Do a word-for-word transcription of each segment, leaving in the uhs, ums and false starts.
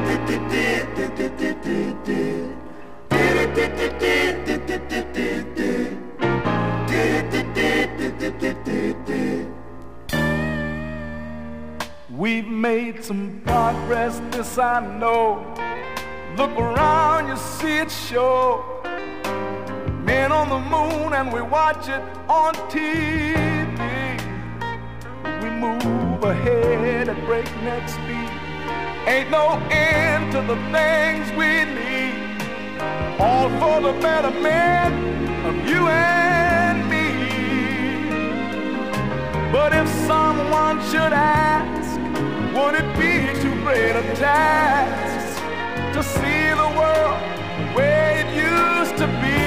We've made some progress, this I know. Look around, you see it show. Men on the moon and we watch it on T V. We move ahead at breakneck speed. Ain't no end to the things we need. All for the betterment of you and me. But if someone should ask, would it be too great a task to see the world the way it used to be?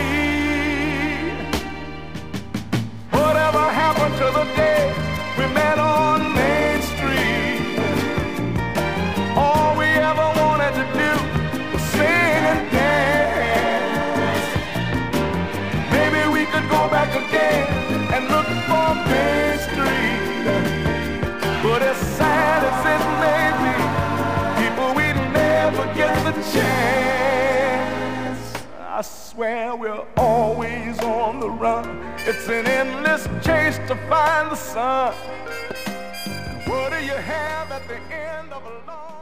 Whatever happened to the day we met on Main Street? All we ever wanted to do was sing and dance. Maybe we could go back again and look for Main Street. But as sad as it may be, people, we never get the chance. I swear we're always on the run. It's an endless chase to find the sun. What do you have at the end of a long